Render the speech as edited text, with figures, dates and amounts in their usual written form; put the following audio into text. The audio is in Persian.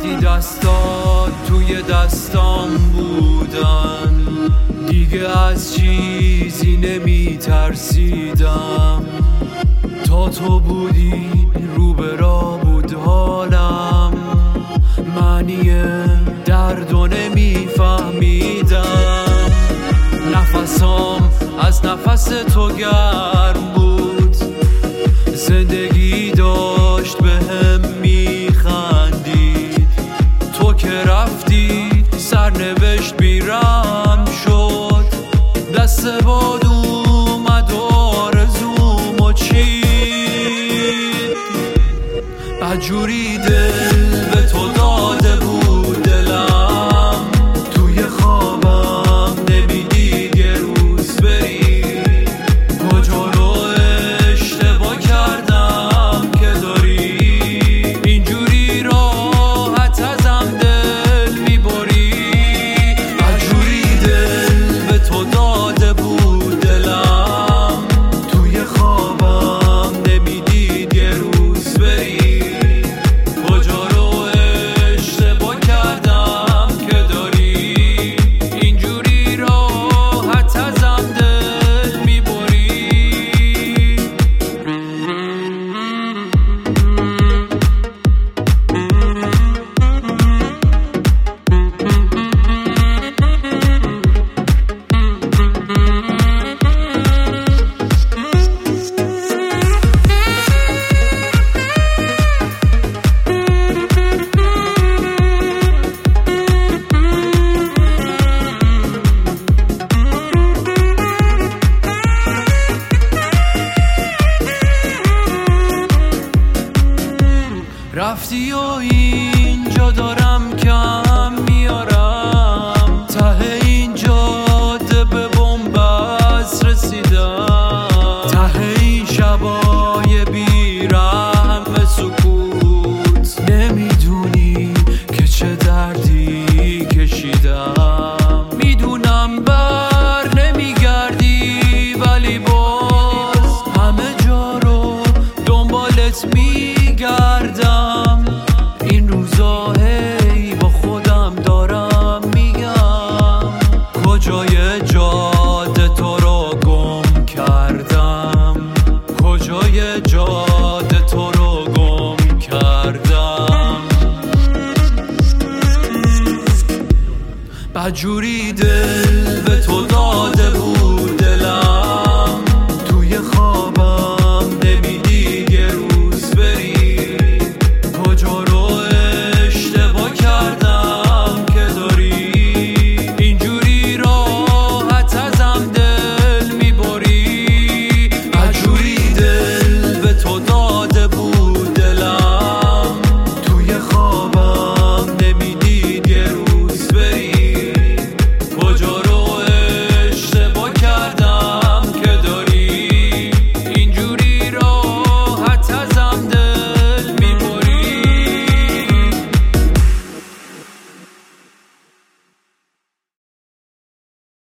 وقتی دستات توی دستام بودن دیگه از چیزی نمی ترسیدم. تا تو بودی رو به راه بود حالم، معنی دردو نمی فهمیدم. نفسام از نفس تو گرم بود، زندگی داشت بهم میخندید. تو که رفتی سرنوشت بیرم شد، دست باد اومد و آرزومو چید. بدجوری دل به تو داده بود دلم، توی خوابم نمیدید یه روز بری. کجا رو اشتباه کردم که داری اینجوری راحت ازم دل میبری. بدجوری دل به تو داده بود دلم، توی خوابم نمیدید یه روز بری. کجا رو اشتباه کردم که داری اینجوری راحت ازم دل میبری. رفتی و اینجا دارم کم میارم، ته این جاده به بنبست رسیدم. ته این شبای بیرحم و سکوت، نمیدونی که چه دردی کشیدم. میدونم بر نمیگردی ولی باز همه جا رو دنبالت میگردم. این روزا هی با خودم دارم میگم، کجای جاده تو رو گم کردم. کجای جاده تو رو گم کردم. بدجوری دل